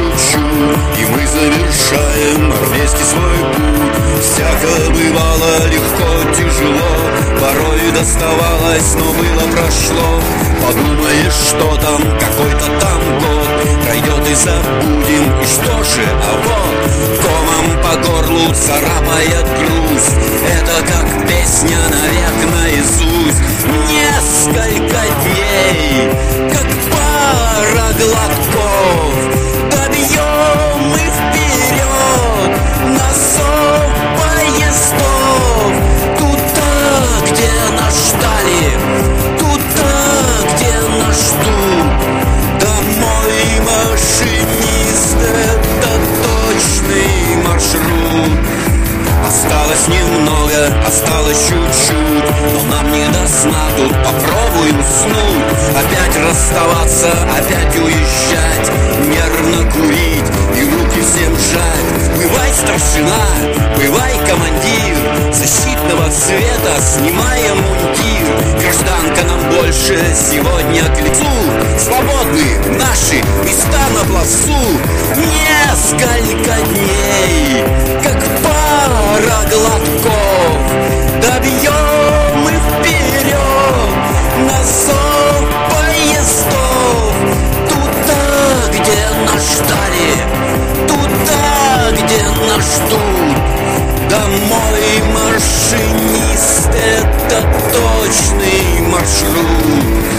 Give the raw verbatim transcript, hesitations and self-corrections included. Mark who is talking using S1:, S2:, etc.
S1: чуть-чуть, и мы завершаем вместе свой путь. Всяко бывало легко, тяжело, порой доставалось, но было прошло. Подумаешь, что там, какой-то там год пройдет и забудем, и что же, а вот комом по горлу царапает грусть. Это как песня навек наизусть. Несколько дней, как пара глотков, добьем мы вперед на зов поездов. Туда, где нас ждали, туда, где нас ждут. Домой, машинист, это точный маршрут. Осталось немного, осталось чуть-чуть, но нам не до сна, тут попробуй уснуть. Опять расставаться, опять уезжать, нервно курить и руки всем сжать. Бывай старшина, бывай командир защитного цвета, снимаем мундир. Гражданка нам больше сегодня к лицу, свободны наши места на плацу. Несколько дней, как пара глотков, добьем мы вперед на зов поездов. Туда, где нас ждали, туда, где нас ждут. Домой, машинист, это точный маршрут.